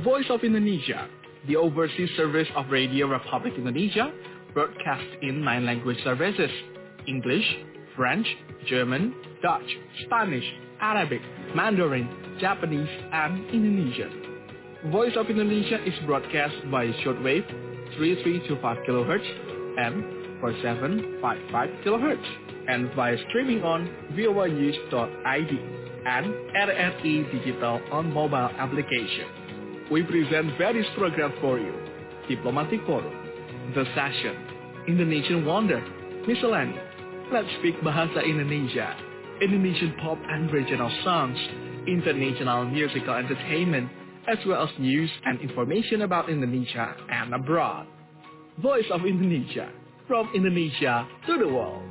Voice of Indonesia, the overseas service of Radio Republic Indonesia, broadcast in 9 language services: English, French, German, Dutch, Spanish, Arabic, Mandarin, Japanese, and Indonesian. Voice of Indonesia is broadcast by shortwave 3325 kHz and 4755 kHz, and via streaming on voanews.id and RRI Digital on mobile application. We present various programs for you: Diplomatic Forum, The Session, Indonesian Wonder, Miscellaneous, Let's Speak Bahasa Indonesia, Indonesian pop and regional songs, international musical entertainment, as well as news and information about Indonesia and abroad. Voice of Indonesia, from Indonesia to the world.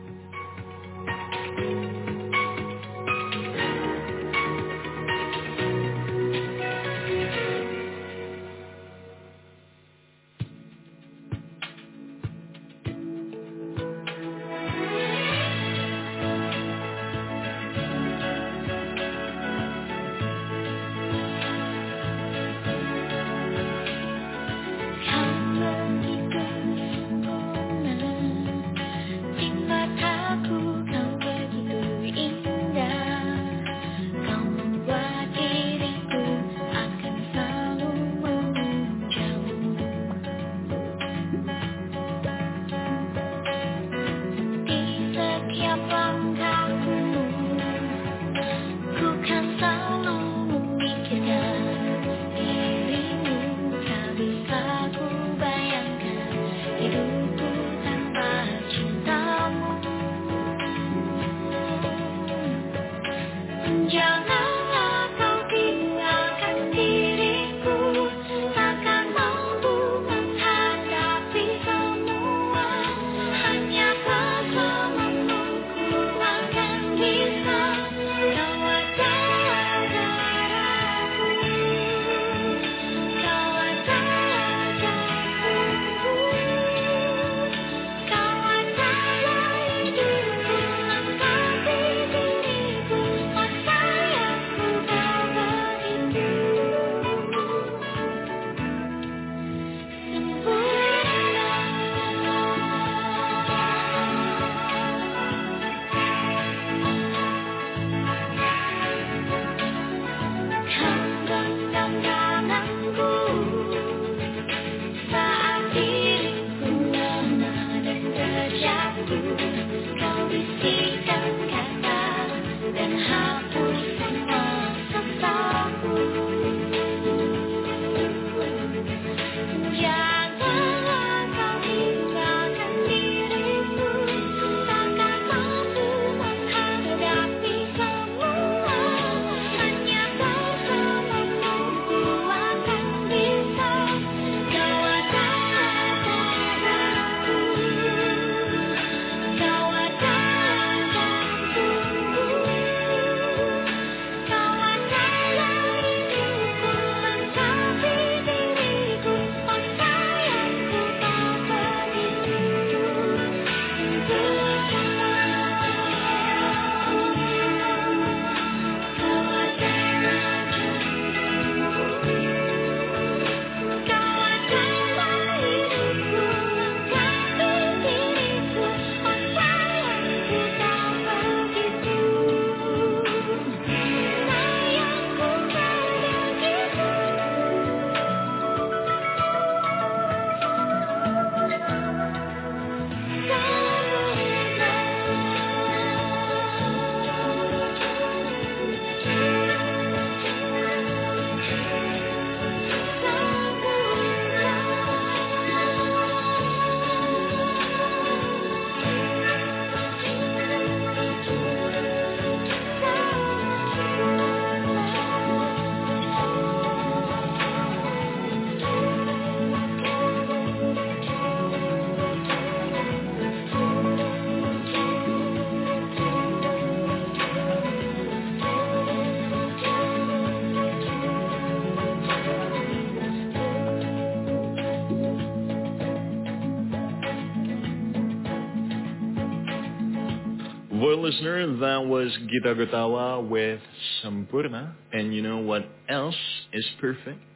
Well, listener, that was Gita Gutawa with Sampurna. And you know what else is perfect?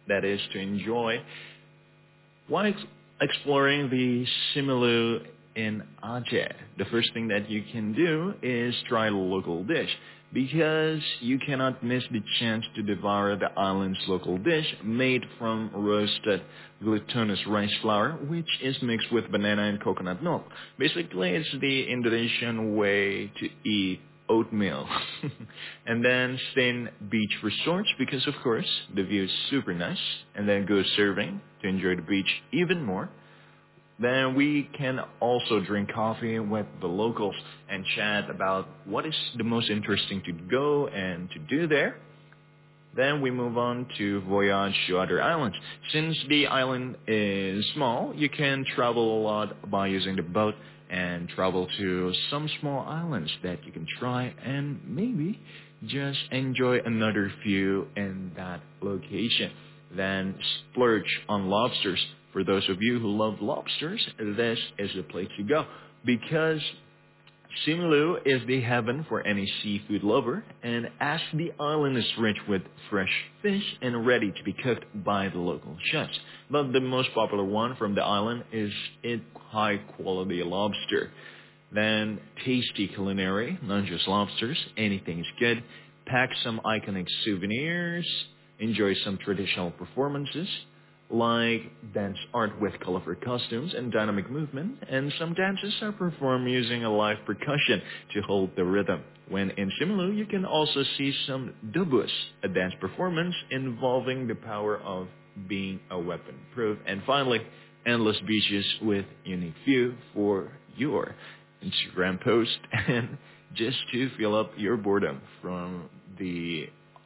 that is to enjoy while exploring the Simeulue in Aceh. The first thing that you can do is try a local dish, because you cannot miss the chance to devour the island's local dish made from roasted glutinous rice flour, which is mixed with banana and coconut milk. Basically, it's the Indonesian way to eat oatmeal. And then stay in beach resorts, because of course the view is super nice, and then go surfing to enjoy the beach even more. Then we can also drink coffee with the locals and chat about what is the most interesting to go and to do there. Then we move on to voyage to other islands. Since the island is small, you can travel a lot by using the boat and travel to some small islands that you can try and maybe just enjoy another view in that location. Then splurge on lobsters. For those of you who love lobsters, this is the place to go, because Simeulue is the heaven for any seafood lover, and as the island is rich with fresh fish and ready to be cooked by the local chefs. But the most popular one from the island is its high quality lobster. Then tasty culinary, not just lobsters, anything is good. Pack some iconic souvenirs, enjoy some traditional performances, like dance art with colorful costumes and dynamic movement, and some dances are performed using a live percussion to hold the rhythm. When in Simeulue, you can also see some dubus, a dance performance involving the power of being a weapon-proof. And finally, endless beaches with unique view for your Instagram post, and just to fill up your boredom from the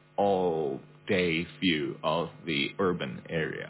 all-day view of the urban area.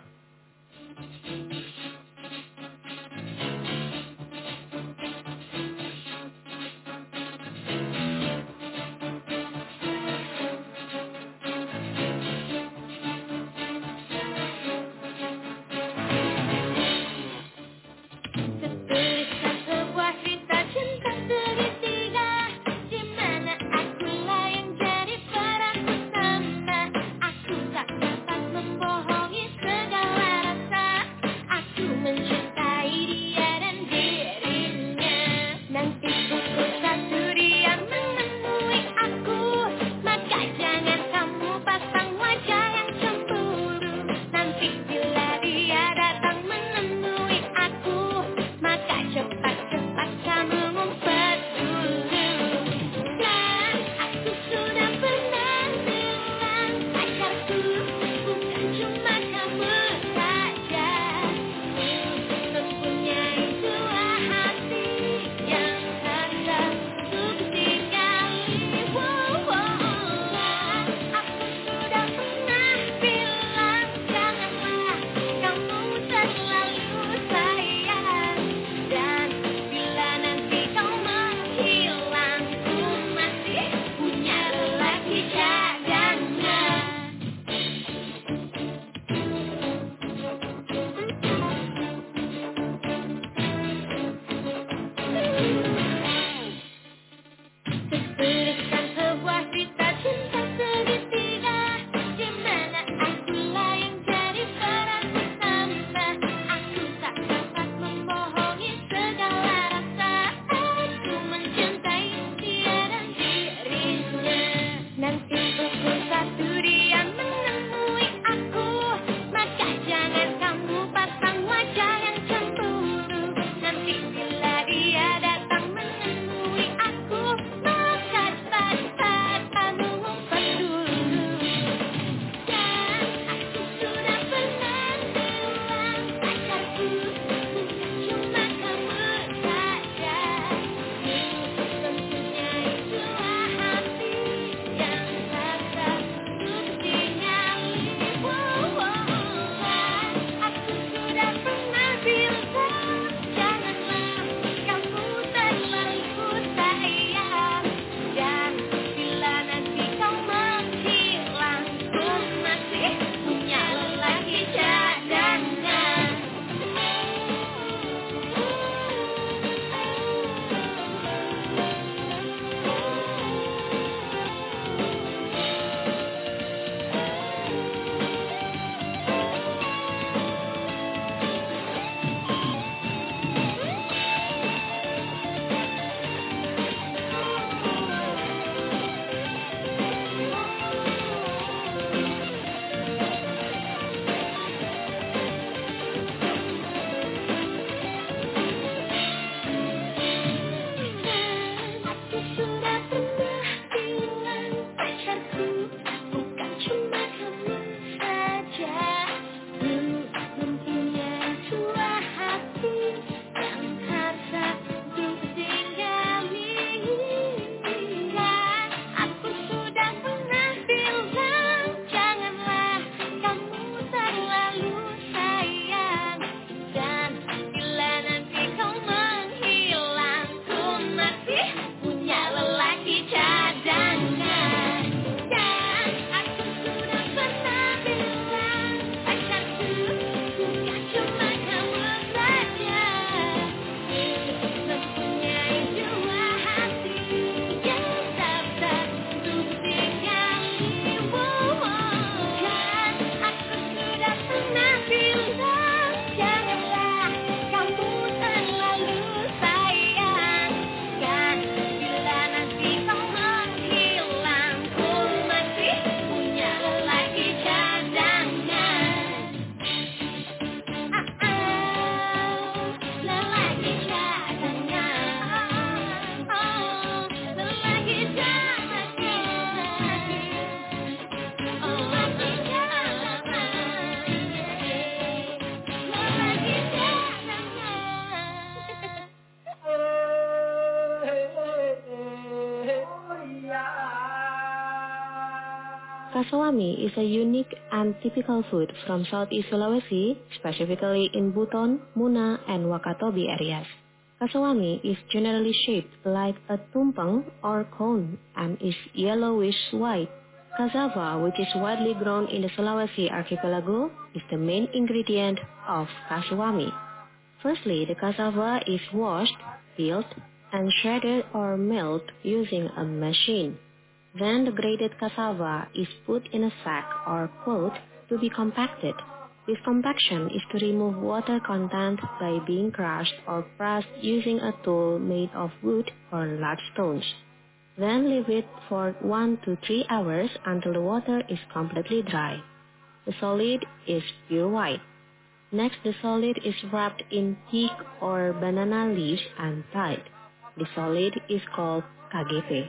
Kasawami is a unique and typical food from Southeast Sulawesi, specifically in Buton, Muna, and Wakatobi areas. Kasawami is generally shaped like a tumpeng or cone and is yellowish-white. Cassava, which is widely grown in the Sulawesi archipelago, is the main ingredient of kasawami. Firstly, the cassava is washed, peeled, and shredded or milled using a machine. Then the grated cassava is put in a sack or cloth to be compacted. This compaction is to remove water content by being crushed or pressed using a tool made of wood or large stones. Then leave it for 1 to 3 hours until the water is completely dry. The solid is pure white. Next, the solid is wrapped in teak or banana leaves and tied. The solid is called KGP.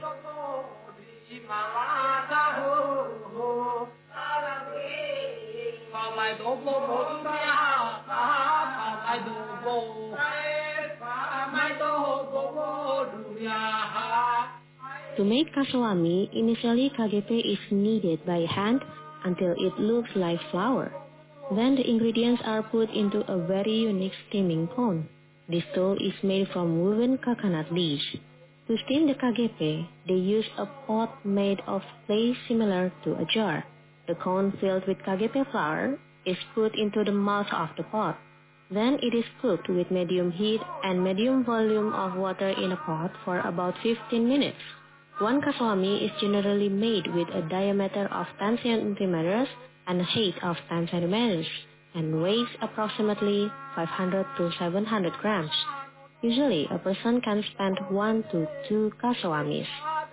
To make kasawami, initially KGP is kneaded by hand until it looks like flour. Then the ingredients are put into a very unique steaming cone. This tool is made from woven coconut leaves. To steam the KGP, they use a pot made of clay similar to a jar. The cone filled with KGP flour is put into the mouth of the pot. Then it is cooked with medium heat and medium volume of water in a pot for about 15 minutes. One kasawami is generally made with a diameter of 10 centimeters and a height of 10 centimeters and weighs approximately 500 to 700 grams. Usually, a person can spend 1 to 2 kasawamis.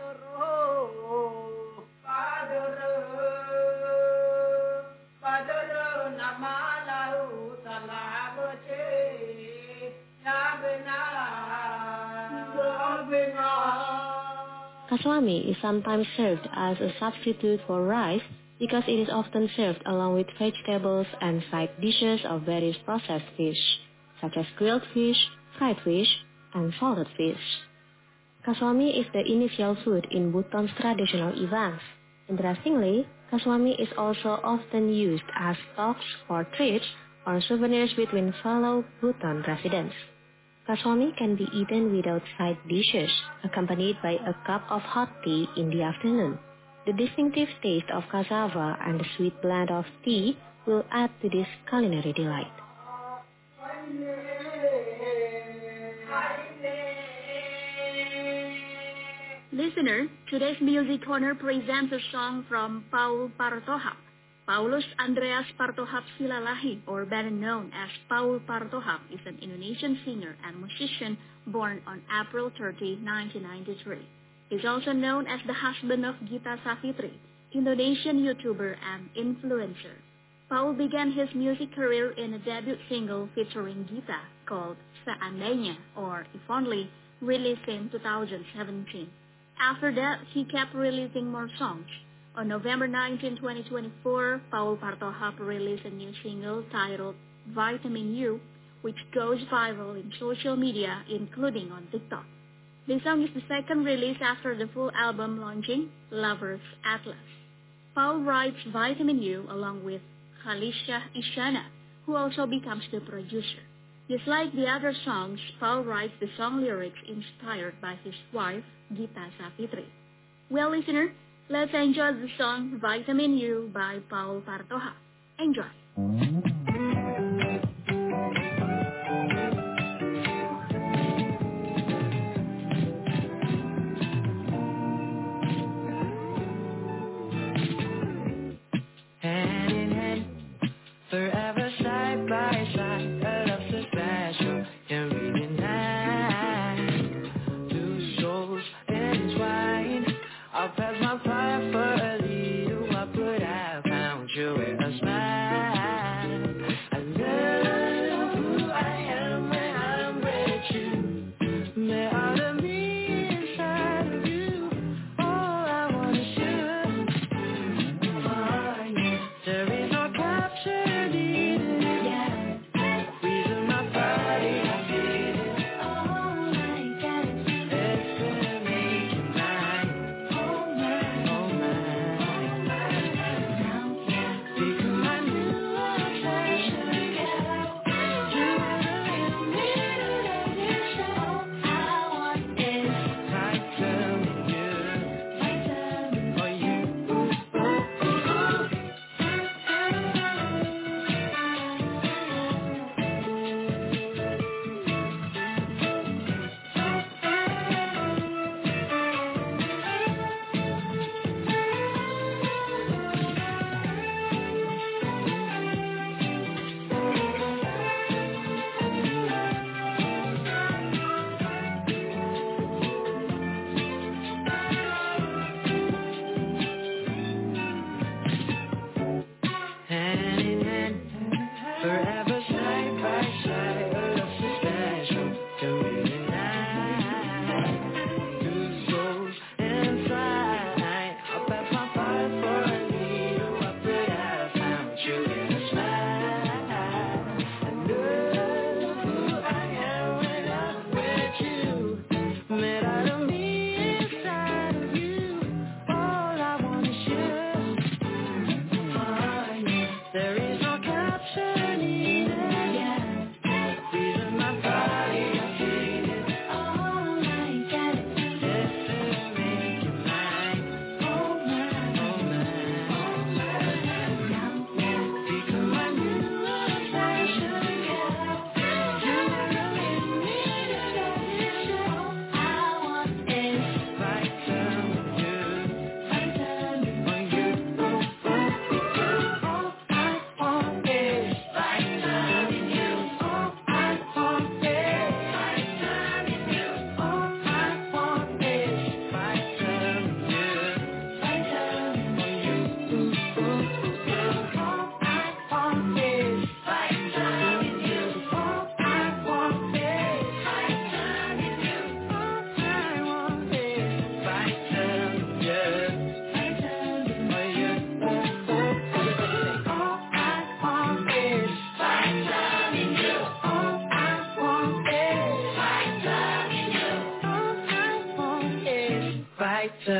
Kasawami is sometimes served as a substitute for rice because it is often served along with vegetables and side dishes of various processed fish, such as grilled fish, fried fish, and salted fish. Kasawami is the initial food in Buton's traditional events. Interestingly, kasawami is also often used as stocks for treats or souvenirs between fellow Buton residents. Kasawami can be eaten without side dishes, accompanied by a cup of hot tea in the afternoon. The distinctive taste of cassava and the sweet blend of tea will add to this culinary delight. Listener, today's Music Corner presents a song from Paul Partohap. Paulus Andreas Partohap Silalahi, or better known as Paul Partohap, is an Indonesian singer and musician born on April 30, 1993. He is also known as the husband of Gita Savitri, Indonesian YouTuber and influencer. Paul began his music career in a debut single featuring Gita called Seandainya, or If Only, released in 2017. After that, he kept releasing more songs. On November 19, 2024, Paul Partohap released a new single titled Vitamin U, which goes viral in social media, including on TikTok. The song is the second release after the full album launching, Lover's Atlas. Paul writes Vitamin U along with Khalisha Isyana, who also becomes the producer. Just like the other songs, Paul writes the song lyrics inspired by his wife, Gita Savitri. Well, listener, let's enjoy the song Vitamin U by Paul Partohap. Enjoy! Hand in hand, forever side by side, a love so special, can't be denied. Two souls entwined, I'll pass my fire for a little, what would I found you with a smile.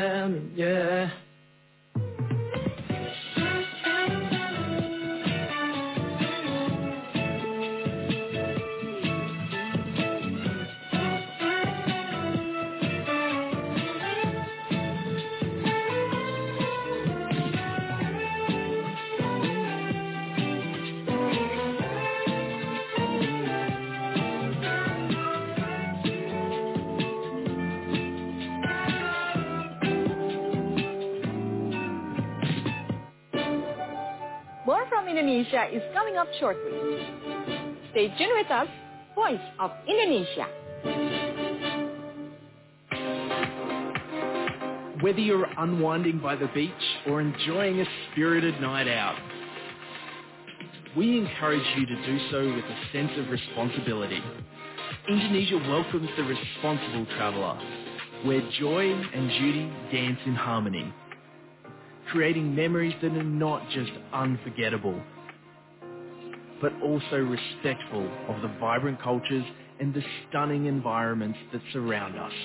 jamming, yeah. More from Indonesia is coming up shortly. Stay tuned with us, Voice of Indonesia. Whether you're unwinding by the beach or enjoying a spirited night out, we encourage you to do so with a sense of responsibility. Indonesia welcomes the responsible traveller, where joy and duty dance in harmony, creating memories that are not just unforgettable, but also respectful of the vibrant cultures and the stunning environments that surround us.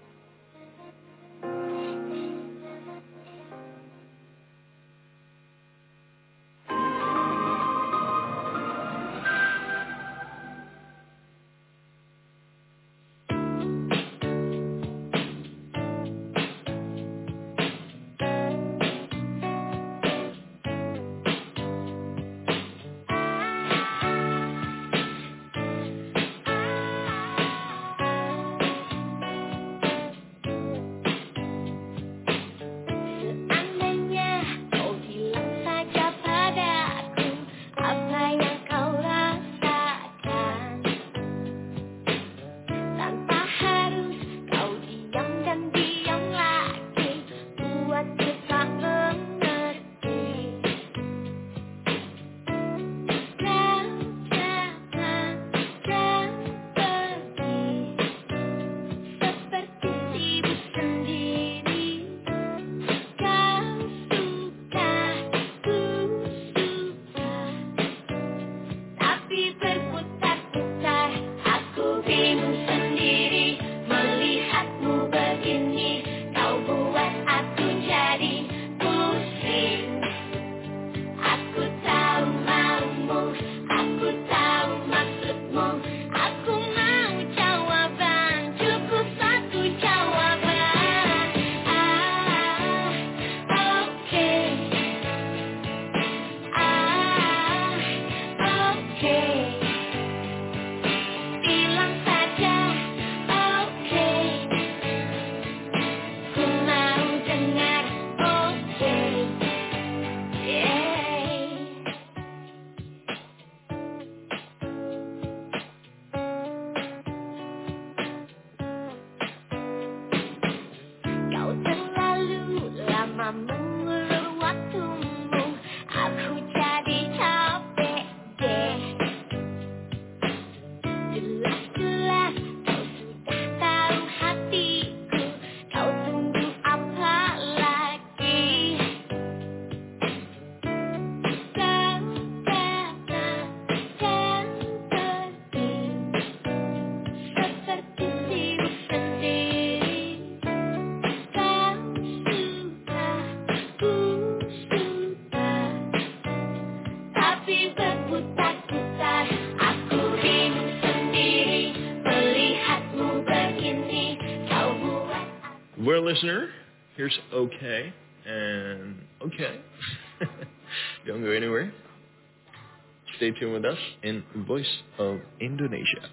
Well, listener, here's OK and OK. Don't go anywhere. Stay tuned with us in Voice of Indonesia.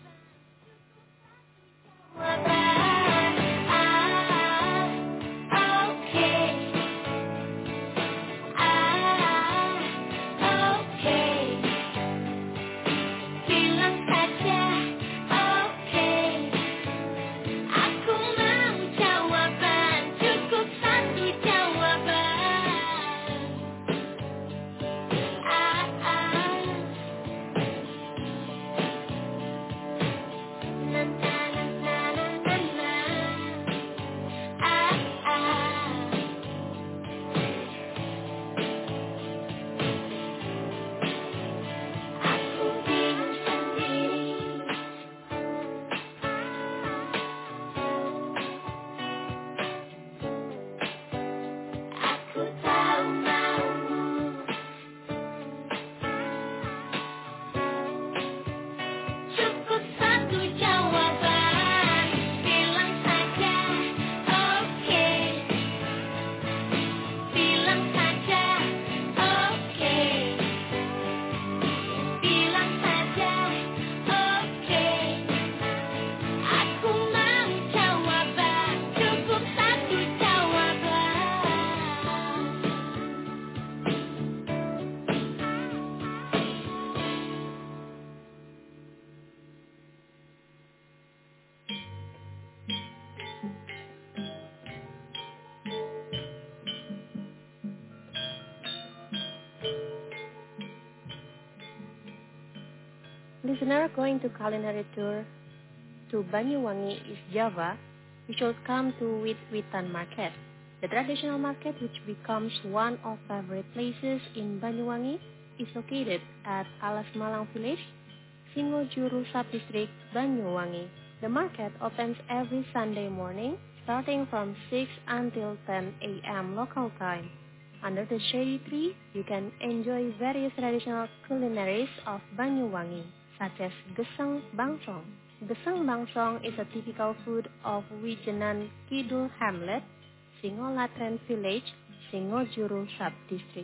Listener going to culinary tour to Banyuwangi, East Java, you should come to Wit-Witan Market. The traditional market, which becomes one of favorite places in Banyuwangi, is located at Alas Malang Village, Singojuru Sub-District, Banyuwangi. The market opens every Sunday morning, starting from 6 until 10 a.m. local time. Under the shady tree, you can enjoy various traditional culinaries of Banyuwangi, such as Gesang Bangsong. Gesang Bangsong is a typical food of Wijenan Kidul Hamlet, Singolatren Village, Singojuru Sub-District.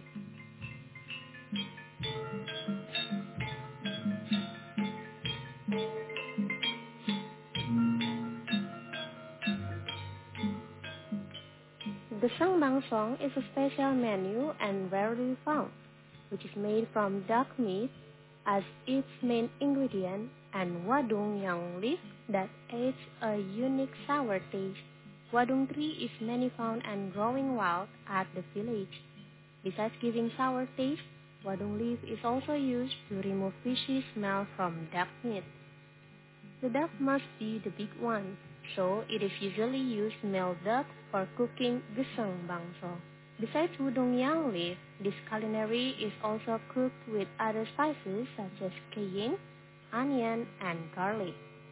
Gesang Bangsong is a special menu and rarely found, which is made from duck meat as its main ingredient and wadung yang leaf that adds a unique sour taste. Wadung tree is many found and growing wild at the village. Besides giving sour taste, wadung leaf is also used to remove fishy smell from duck meat. The duck must be the big one, so it is usually used male duck for cooking Gesang Bangsong. Besides wadung yang leaf, this culinary is also cooked with other spices such as cayenne, onion, and garlic.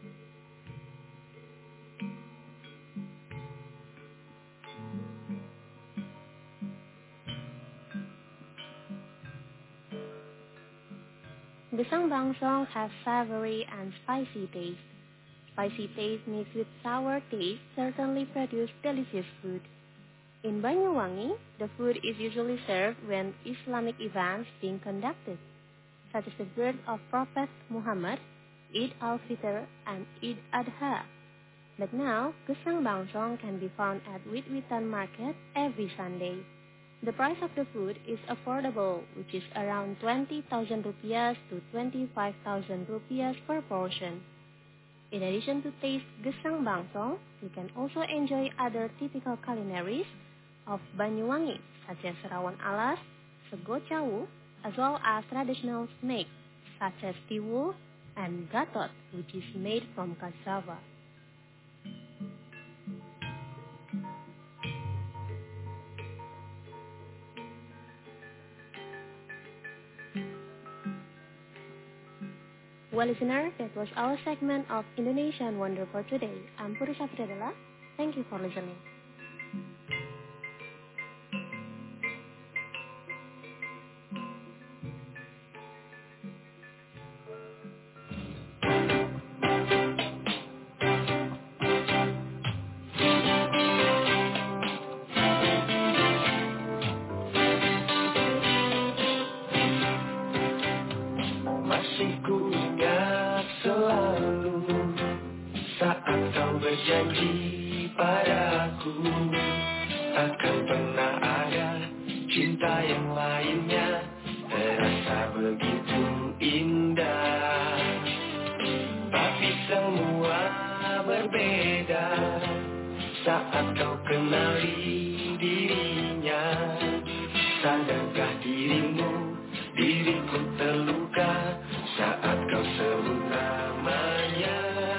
Gesang Bangsong has savory and spicy taste. Spicy taste mixed with sour taste certainly produce delicious food. In Banyuwangi, the food is usually served when Islamic events being conducted, such as the birth of Prophet Muhammad, Eid al-Fitr, and Eid Adha. But now, Gesang Bangsong can be found at Wit-Witan Market every Sunday. The price of the food is affordable, which is around 20,000 rupiah to 25,000 rupiah per portion. In addition to taste Gesang Bangsong, you can also enjoy other typical culinaries of Banyuwangi, such as Rawon Alas, Sego Cawu, as well as traditional snacks such as tiwul and gatot, which is made from cassava. Well, listener, that was our segment of Indonesian Wonder for today. I'm Puri Safriadala. Thank you for listening. Janji padaku takkan pernah ada cinta yang lainnya terasa begitu indah. Tapi semua berbeda saat kau kenali dirinya. Sadarkah dirimu, diriku terluka saat kau sebut namanya.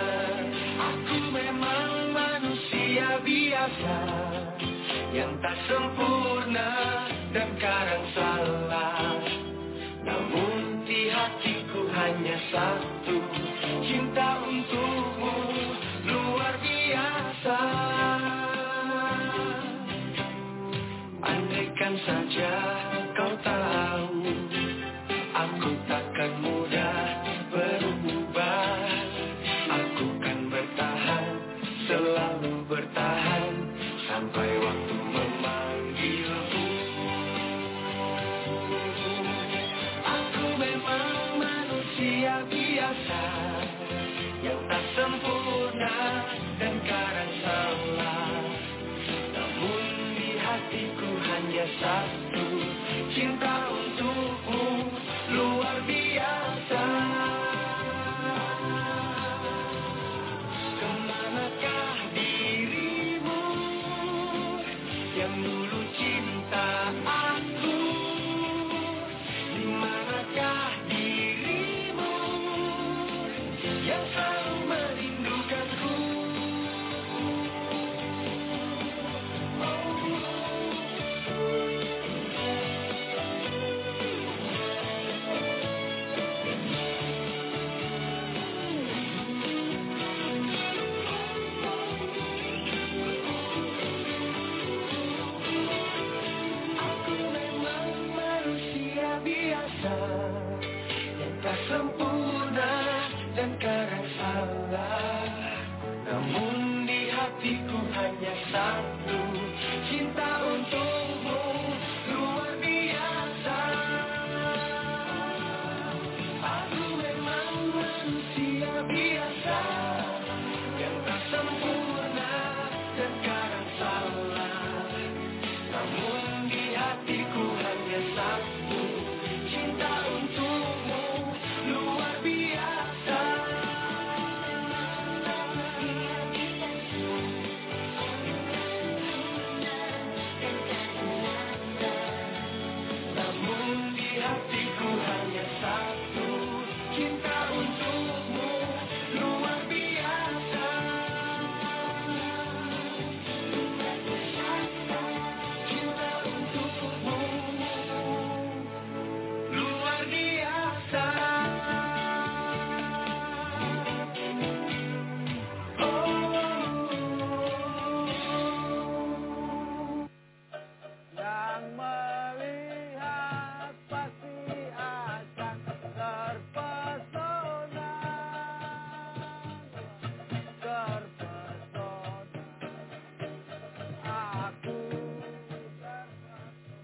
Biasa yang tak sempurna dan kadang salah, namun di hatiku hanya satu cinta untukmu luar biasa. Andaikan saja kau tahu aku takkan mudah berubah, aku kan bertahan, selalu bertahan sampai waktu memanggilku. Aku memang manusia biasa yang tak sempurna dan kadang salah, namun di hatiku hanya satu cinta untukmu luar biasa.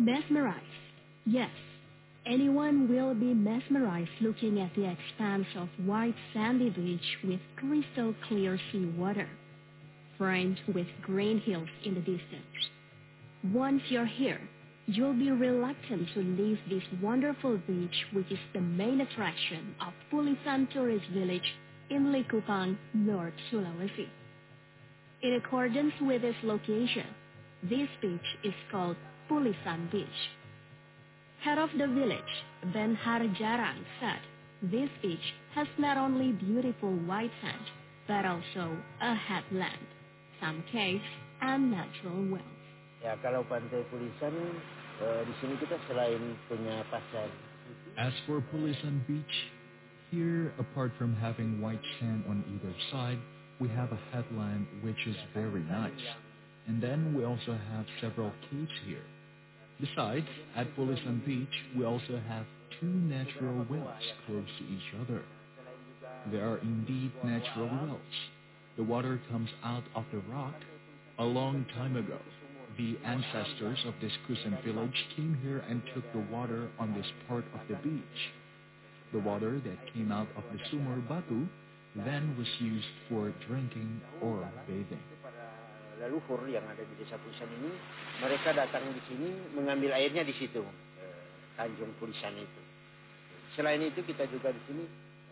Mesmerized. Yes, anyone will be mesmerized looking at the expanse of white sandy beach with crystal clear sea water, framed with green hills in the distance. Once you're here, you'll be reluctant to leave this wonderful beach, which is the main attraction of Pulisan Tourist Village in Likupang, North Sulawesi. In accordance with its location, this beach is called Pulisan Beach. Head of the village, Ben Harjarang, said this beach has not only beautiful white sand, but also a headland, some caves, and natural wells. Ya, kalau Pantai Pulisan, di sini kita selain punya pasar. As for Pulisan Beach, here, apart from having white sand on either side, we have a headland which is very nice. And then we also have several caves here. Besides, at Pulisan Beach, we also have two natural wells close to each other. They are indeed natural wells. The water comes out of the rock. A long time ago, the ancestors of this Kusan village came here and took the water on this part of the beach. The water that came out of the Sumur Batu then was used for drinking or bathing. Leluhur yang ada di Desa Pulisan ini, mereka datang di sini mengambil airnya di situ, Tanjung Pulisan itu. Selain itu kita juga di sini.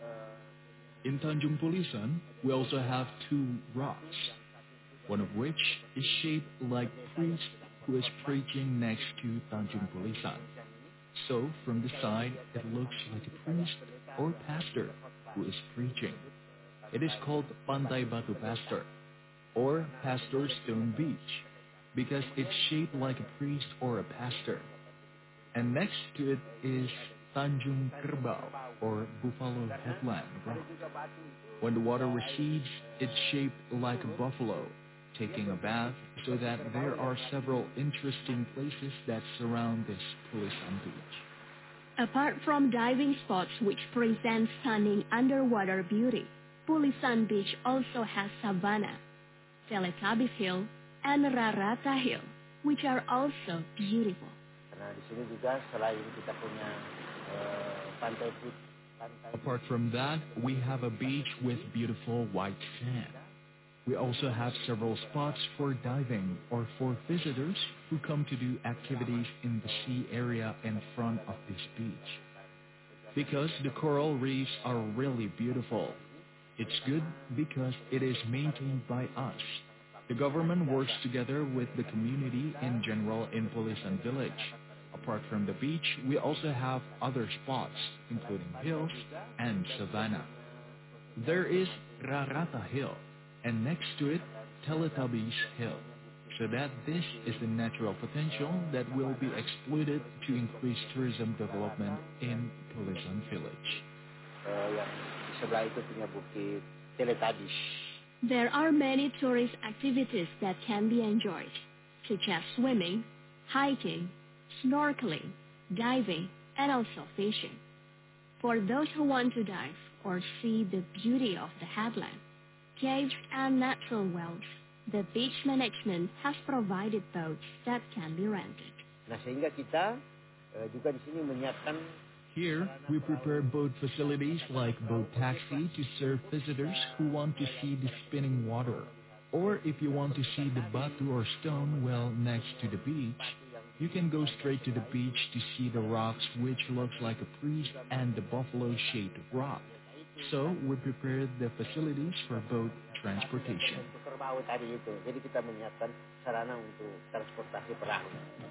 In Tanjung Pulisan, we also have two rocks, one of which is shaped like a priest who is preaching next to Tanjung Pulisan. So, from the side, it looks like a priest or pastor who is preaching. It is called Pantai Batu Pastor, or Pastor Stone Beach, because it's shaped like a priest or a pastor. And next to it is Tanjung Kerbau, or Buffalo Headland Rock. When the water recedes, it's shaped like a buffalo, taking a bath, so that there are several interesting places that surround this Pulisan Beach. Apart from diving spots which present stunning underwater beauty, Pulisan Beach also has savanna, Teletubbies Hill, and Rarata Hill, which are also beautiful. Nah, di sini juga selain kita punya pantai. Apart from that, we have a beach with beautiful white sand. We also have several spots for diving or for visitors who come to do activities in the sea area in front of this beach. Because the coral reefs are really beautiful. It's good because it is maintained by us. The government works together with the community in general in Pulisan Village. Apart from the beach, we also have other spots, including hills and savanna. There is Rarata Hill, and next to it, Teletubbies Hill, so that this is the natural potential that will be exploited to increase tourism development in Pulisan Village. There are many tourist activities that can be enjoyed, such as swimming, hiking, snorkeling, diving, and also fishing. For those who want to dive or see the beauty of the headland, caves, and natural wells, the beach management has provided boats that can be rented. Nah, sehingga kita juga di sini menyiapkan. Here, we prepare boat facilities like boat taxi to serve visitors who want to see the spinning water. Or if you want to see the batu or stone well next to the beach, you can go straight to the beach to see the rocks which looks like a priest and the buffalo-shaped rock. So, we prepared the facilities for boat transportation. Jadi kita menyiapkan sarana untuk transportasi perahu.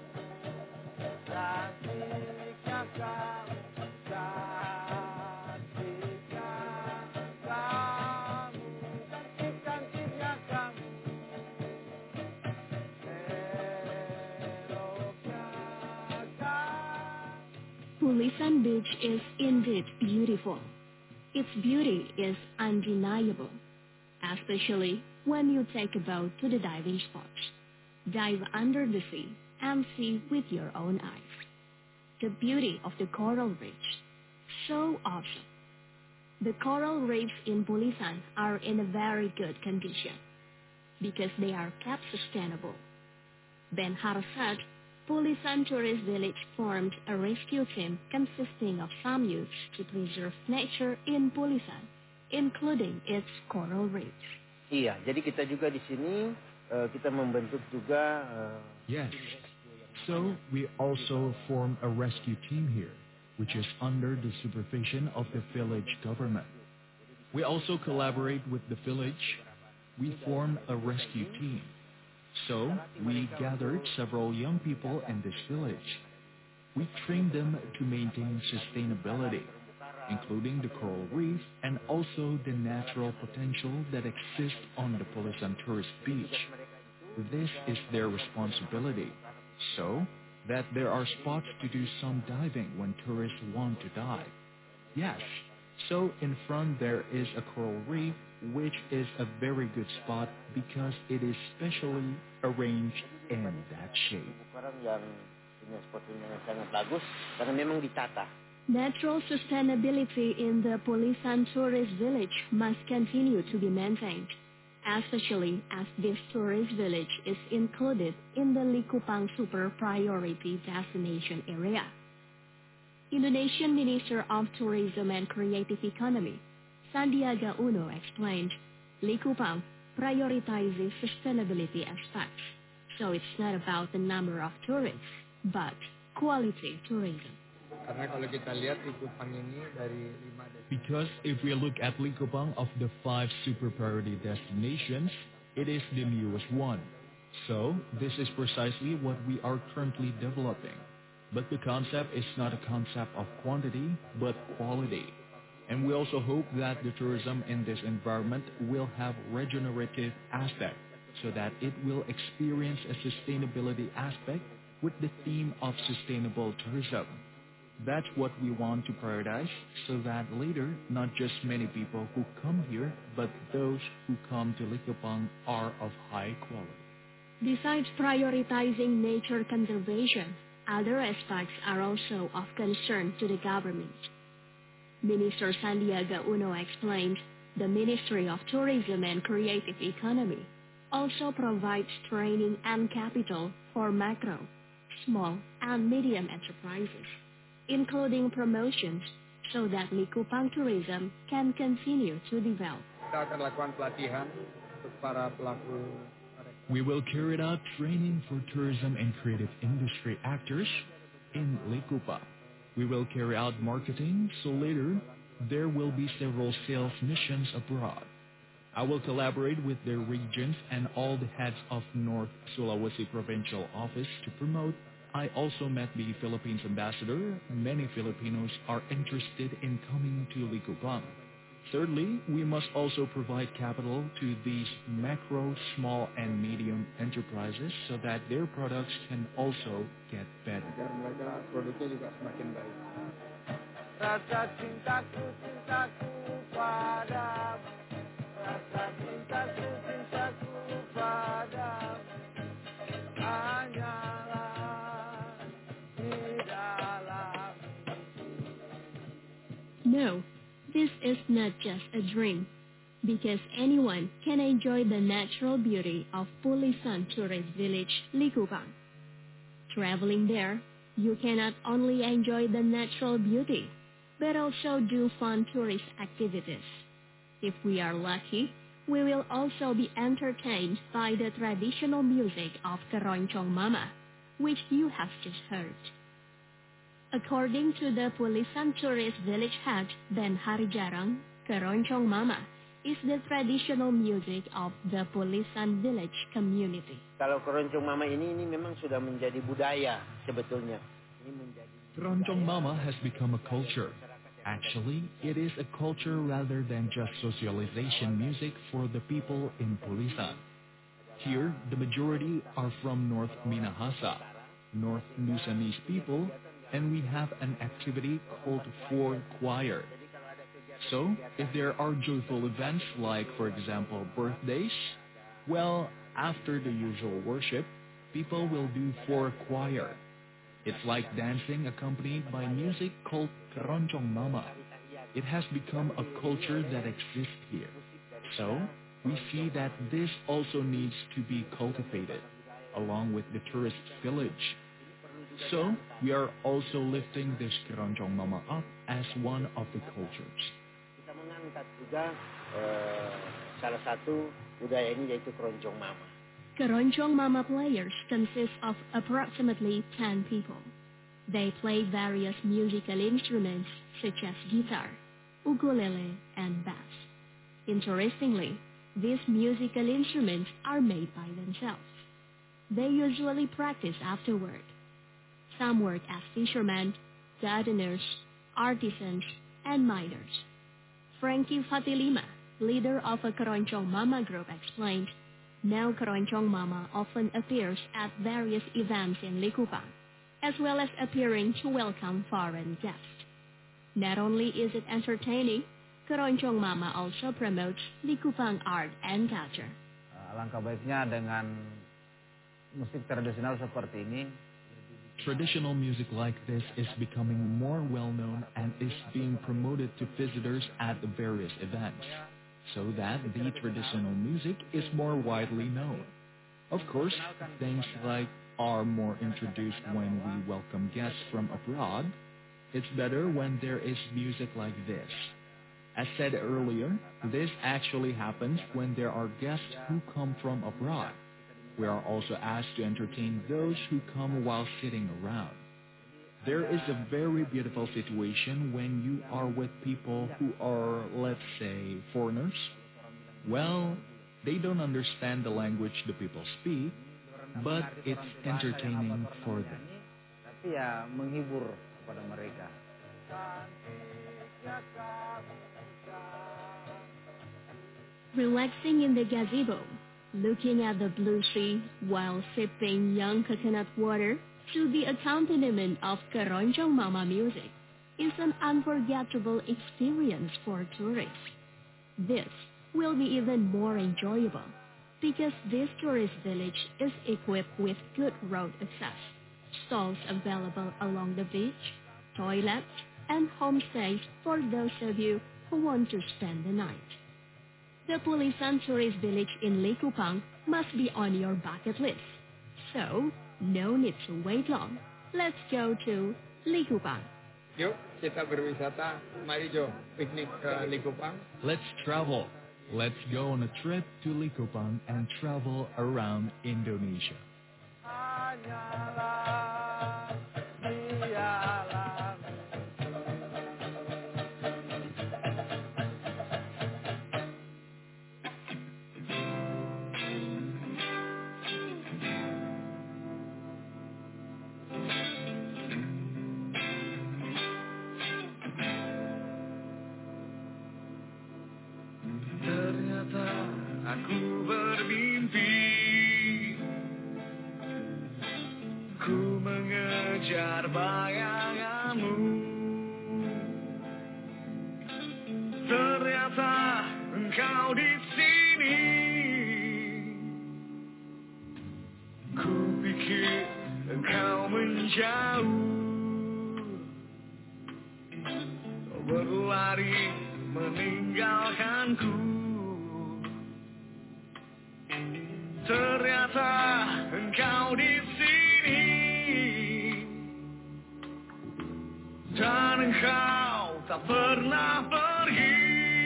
Pulisan Beach is indeed beautiful. Its beauty is undeniable, especially when you take a boat to the diving spots, dive under the sea, and see with your own eyes. The beauty of the coral reefs, so awesome. The coral reefs in Pulisan are in a very good condition because they are kept sustainable. Ben Har said Pulisan Tourist Village formed a rescue team consisting of some youths to preserve nature in Pulisan, including its coral reefs. Iya, jadi kita juga di sini kita membentuk juga. Yes. So we also form a rescue team here, which is under the supervision of the village government. We also collaborate with the village. We form a rescue team. So we gathered several young people in this village. We trained them to maintain sustainability, including the coral reef and also the natural potential that exists on the Pulisan tourist beach. This is their responsibility, so that there are spots to do some diving when tourists want to dive. Yes, so in front there is a coral reef, which is a very good spot because it is specially arranged in that shape. Natural sustainability in the Pulisan tourist village must continue to be maintained, especially as this tourist village is included in the Likupang Super Priority Destination Area. Indonesian Minister of Tourism and Creative Economy, Sandiaga Uno, explained, Likupang prioritizes sustainability aspects, so it's not about the number of tourists, but quality tourism. Because if we look at Likupang of the 5 super priority destinations, it is the newest one. So this is precisely what we are currently developing. But the concept is not a concept of quantity, but quality. And we also hope that the tourism in this environment will have regenerative aspect, so that it will experience a sustainability aspect with the theme of sustainable tourism. That's what we want to prioritize, so that later, not just many people who come here, but those who come to Likupang are of high quality. Besides prioritizing nature conservation, other aspects are also of concern to the government. Minister Sandiaga Uno explained, the Ministry of Tourism and Creative Economy also provides training and capital for macro, small, and medium enterprises, including promotions, so that Likupang tourism can continue to develop. We will carry out training for tourism and creative industry actors in Likupang. We will carry out marketing, so later there will be several sales missions abroad. I will collaborate with the regions and all the heads of North Sulawesi Provincial Office to promote. I also met the Philippines ambassador. Many Filipinos are interested in coming to Likupang. Thirdly, we must also provide capital to these macro, small, and medium enterprises so that their products can also get better. Rasa cintaku, cintaku padamu. Rasa cintaku, cintaku padamu. Hanyalah di dalam. No, this is not just a dream, because anyone can enjoy the natural beauty of Pulisan Tourist Village, Likupang. Traveling there, you can not only enjoy the natural beauty, but also do fun tourist activities. If we are lucky, we will also be entertained by the traditional music of Keroncong Mama, which you have just heard. According to the Pulisan Tourist Village head, Ben Harijarang, Keroncong Mama is the traditional music of the Pulisan Village community. Kalau Keroncong Mama ini memang sudah menjadi budaya sebetulnya. Keroncong Mama has become a culture. Actually, it is a culture rather than just socialization music for the people in Pulisan. Here, the majority are from North Minahasa, North Nusanese people, and we have an activity called Four Choir. So, if there are joyful events like, for example, birthdays, well, after the usual worship, people will do Four Choir. It's like dancing accompanied by music called Keroncong Mama. It has become a culture that exists here. So, we see that this also needs to be cultivated, along with the tourist village. So, we are also lifting this Keroncong Mama up as one of the cultures. Kita mengangkat juga salah satu budaya ini yaitu Keroncong Mama. Keroncong Mama players consist of approximately 10 people. They play various musical instruments such as guitar, ukulele, and bass. Interestingly, these musical instruments are made by themselves. They usually practice afterward. Some work as fishermen, gardeners, artisans, and miners. Frankie Fatilima, leader of a Keroncong Mama group, explained, now Keroncong Mama often appears at various events in Likupang, as well as appearing to welcome foreign guests. Not only is it entertaining, Keroncong Mama also promotes Likupang art and culture. Alangkah baiknya dengan musik tradisional seperti ini. Traditional music like this is becoming more well-known and is being promoted to visitors at the various events, so that the traditional music is more widely known. Of course, things like are more introduced when we welcome guests from abroad. It's better when there is music like this. As said earlier, this actually happens when there are guests who come from abroad. We are also asked to entertain those who come while sitting around. There is a very beautiful situation when you are with people who are, let's say, foreigners. Well, they don't understand the language the people speak, but it's entertaining for them. Tapi ya menghibur kepada mereka. Relaxing in the gazebo, looking at the blue sea while sipping young coconut water to the accompaniment of Keroncong Mama music is an unforgettable experience for tourists. This will be even more enjoyable because this tourist village is equipped with good road access, stalls available along the beach, toilets, and homestays for those of you who want to spend the night. The Pulisan Tourist Village in Likupang must be on your bucket list. So, no need to wait long. Let's go to Likupang. Yuk, kita berwisata. Mari Jo, piknik ke Likupang. Let's travel. Let's go on a trip to Likupang and travel around Indonesia. Aku bermimpi, ku mengejar bayanganmu. Ternyata engkau di sini. Ku pikir engkau menjauh, berlari meninggalkanku. Ternyata engkau di sini dan engkau tak pernah pergi.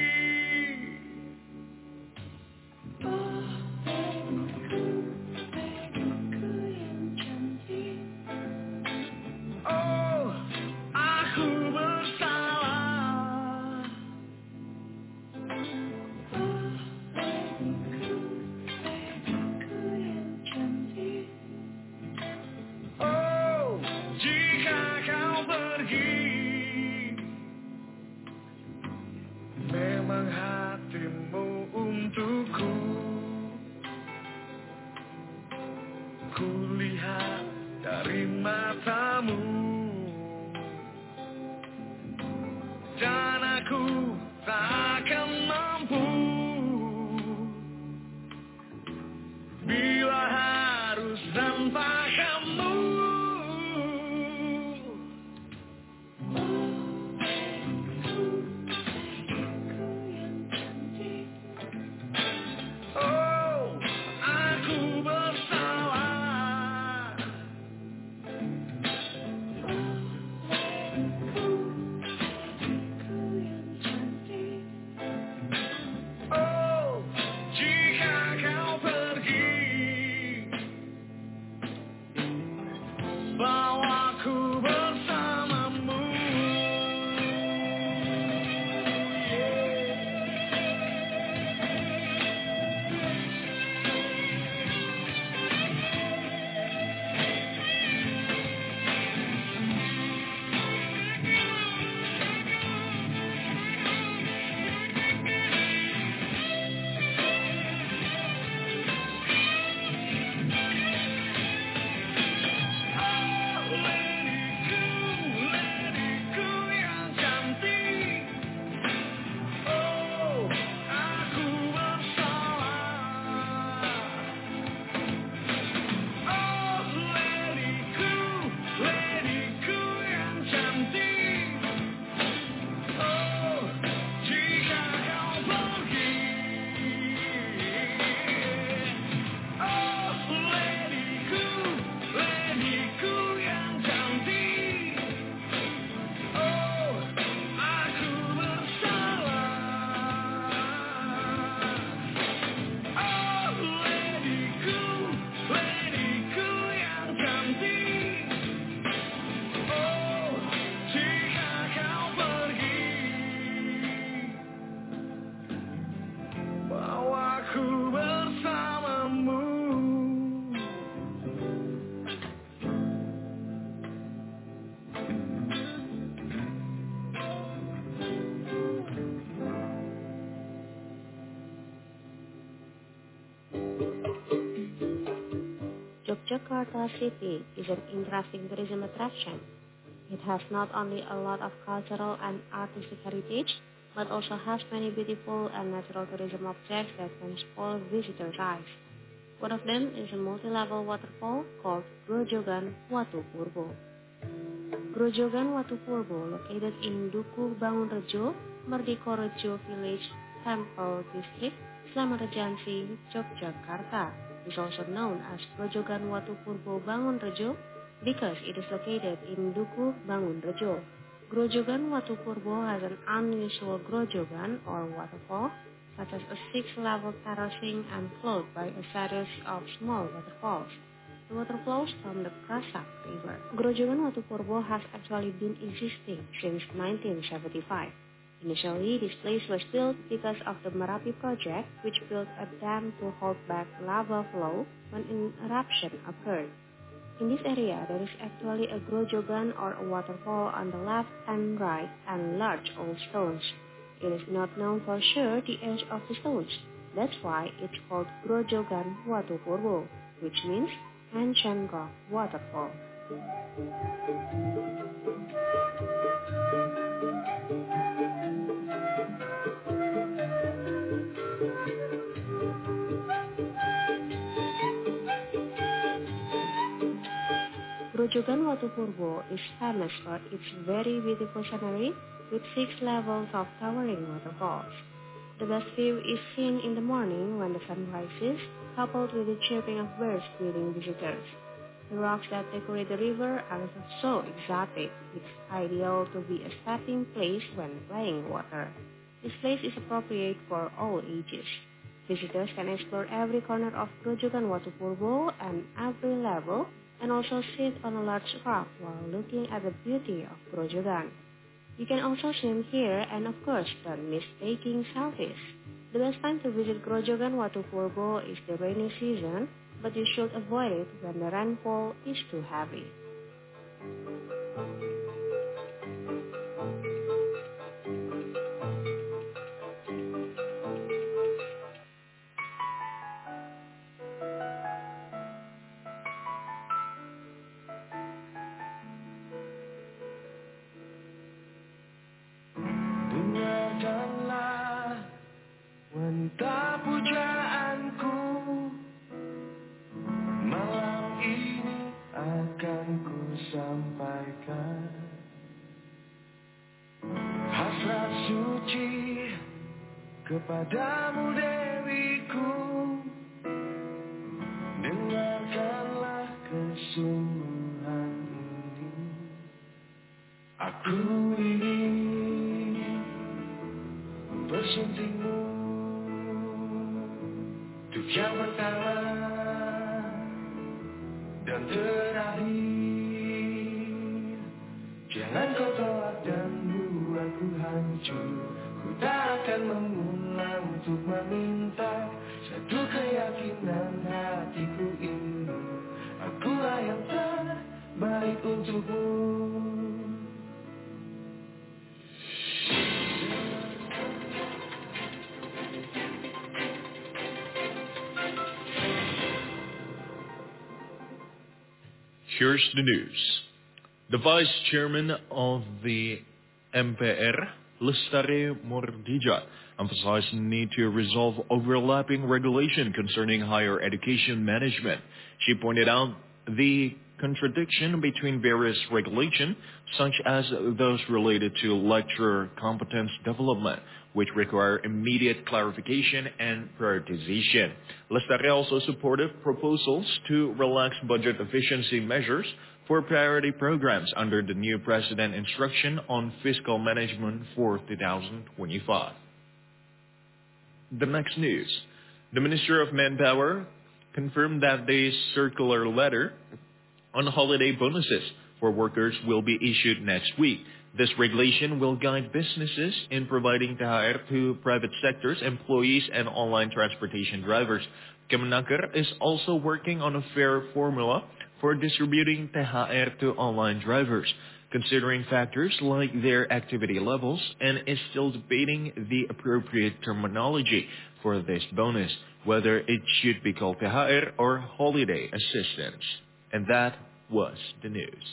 Oh, aku bersalah. Memang hatimu untukku, ku lihat dari matamu, dan aku tak akan mampu bila harus tanpa kamu. Jakarta City is an interesting tourism attraction. It has not only a lot of cultural and artistic heritage, but also has many beautiful and natural tourism objects that can spoil visitors' eyes. One of them is a multi-level waterfall called Grojogan Watu Purbo. Grojogan Watu Purbo, located in Duku Bangunrejo, Merdeka Village, Temple District, Slamet Regency, Yogyakarta, is also known as Grojogan Watu Purbo Bangunrejo because it is located in Duku Bangunrejo. Grojogan Watu Purbo has an unusual grojogan or waterfall, such as a 6-level terracing and flowed by a series of small waterfalls. The water flows from the Krasak River. Grojogan Watu Purbo has actually been existing since 1975. Initially, this place was built because of the Merapi project, which built a dam to hold back lava flow when an eruption occurred. In this area, there is actually a grojogan or a waterfall on the left and right and large old stones. It is not known for sure the age of the stones. That's why it's called Grojogan Watu Purbo, which means ancient rock waterfall. Grojogan Watu Purbo is famous for its very beautiful scenery with 6 levels of towering waterfalls. The best view is seen in the morning when the sun rises, coupled with the chirping of birds greeting visitors. The rocks that decorate the river are so exotic, it's ideal to be a stepping place when playing water. This place is appropriate for all ages. Visitors can explore every corner of Grojogan Watu Purbo and every level, and also sit on a large rock while looking at the beauty of Grojogan. You can also swim here, and of course, don't miss taking selfies. The best time to visit Grojogan Watu Purbo is the rainy season, but you should avoid it when the rainfall is too heavy. Wanita pujaanku, malam ini akan ku sampaikan hasrat suci kepadamu Dewiku. Dengarkanlah kesungguhan ini, aku ingin bersuntingmu untuk yang pertama dan terakhir. Jangan kau tolak dan buatku hancur. Ku tak akan mengulang untuk meminta satu keyakinan hatiku ini. Akulah yang terbaik untukmu. Here's the news. The Vice Chairman of the MPR, Lestari Mordija, emphasized the need to resolve overlapping regulation concerning higher education management. She pointed out the contradiction between various regulations, such as those related to lecturer competence development, which require immediate clarification and prioritization. Lestari also supported proposals to relax budget efficiency measures for priority programs under the new President Instruction on Fiscal Management for 2025. The next news. The Minister of Manpower confirmed that the circular letter on holiday bonuses for workers will be issued next week. This regulation will guide businesses in providing THR to private sectors, employees, and online transportation drivers. Kemenaker is also working on a fair formula for distributing THR to online drivers, considering factors like their activity levels, and is still debating the appropriate terminology for this bonus. whether it should be called PHR or holiday assistance. And that was the news.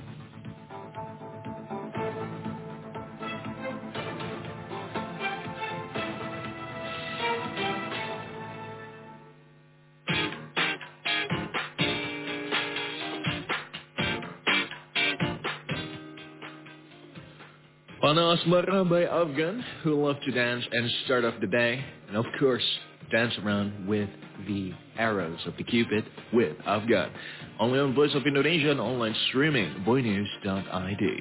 Pana Asmara by Afghan, who love to dance and start off the day. And of course, dance around with the arrows of the Cupid with Afghan. Only on Voice of Indonesia and online streaming, boynews.id.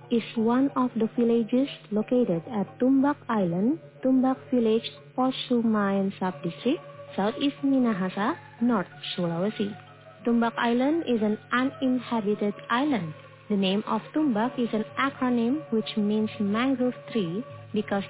is one of the villages located at Tumbak Island, Tumbak Village, Posumayan Subdistrict, Southeast Minahasa, North Sulawesi. Tumbak Island is an uninhabited island. The name of Tumbak is an acronym which means mangrove tree because